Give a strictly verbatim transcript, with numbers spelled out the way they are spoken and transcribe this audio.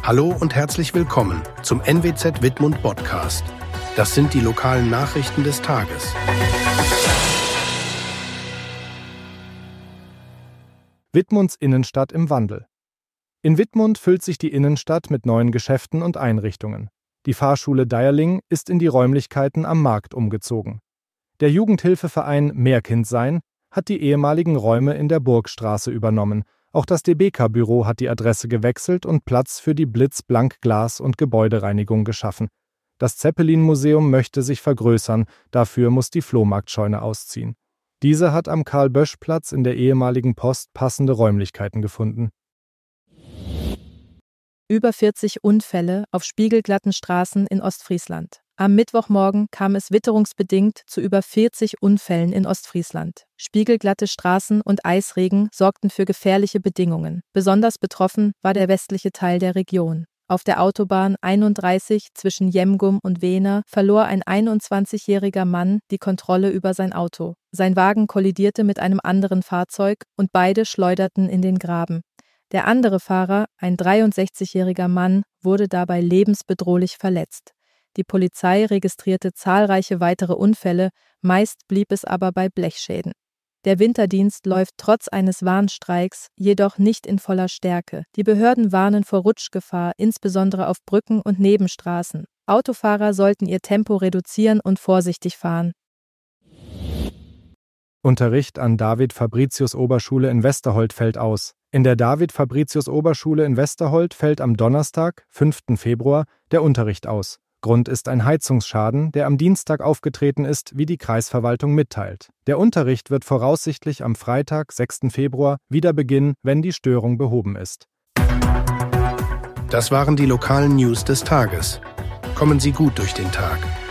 Hallo und herzlich willkommen zum N W Z Wittmund Podcast. Das sind die lokalen Nachrichten des Tages. Wittmunds Innenstadt im Wandel. In Wittmund füllt sich die Innenstadt mit neuen Geschäften und Einrichtungen. Die Fahrschule Deierling ist in die Räumlichkeiten am Markt umgezogen. Der Jugendhilfeverein Mehrkindsein hat die ehemaligen Räume in der Burgstraße übernommen. Auch das D B K-Büro hat die Adresse gewechselt und Platz für die Blitz Blank Glas- und Gebäudereinigung geschaffen. Das Zeppelin-Museum möchte sich vergrößern, dafür muss die Flohmarktscheune ausziehen. Diese hat am Karl-Bösch-Platz in der ehemaligen Post passende Räumlichkeiten gefunden. Über vierzig Unfälle auf spiegelglatten Straßen in Ostfriesland. Am Mittwochmorgen kam es witterungsbedingt zu über vierzig Unfällen in Ostfriesland. Spiegelglatte Straßen und Eisregen sorgten für gefährliche Bedingungen. Besonders betroffen war der westliche Teil der Region. Auf der Autobahn einunddreißig zwischen Jemgum und Wehner verlor ein einundzwanzigjähriger Mann die Kontrolle über sein Auto. Sein Wagen kollidierte mit einem anderen Fahrzeug und beide schleuderten in den Graben. Der andere Fahrer, ein dreiundsechzigjähriger Mann, wurde dabei lebensbedrohlich verletzt. Die Polizei registrierte zahlreiche weitere Unfälle, meist blieb es aber bei Blechschäden. Der Winterdienst läuft trotz eines Warnstreiks jedoch nicht in voller Stärke. Die Behörden warnen vor Rutschgefahr, insbesondere auf Brücken und Nebenstraßen. Autofahrer sollten ihr Tempo reduzieren und vorsichtig fahren. Unterricht an David-Fabricius-Oberschule in Westerholt fällt aus. In der David-Fabricius-Oberschule in Westerholt fällt am Donnerstag, fünften Februar, der Unterricht aus. Grund ist ein Heizungsschaden, der am Dienstag aufgetreten ist, wie die Kreisverwaltung mitteilt. Der Unterricht wird voraussichtlich am Freitag, sechsten Februar, wieder beginnen, wenn die Störung behoben ist. Das waren die lokalen News des Tages. Kommen Sie gut durch den Tag.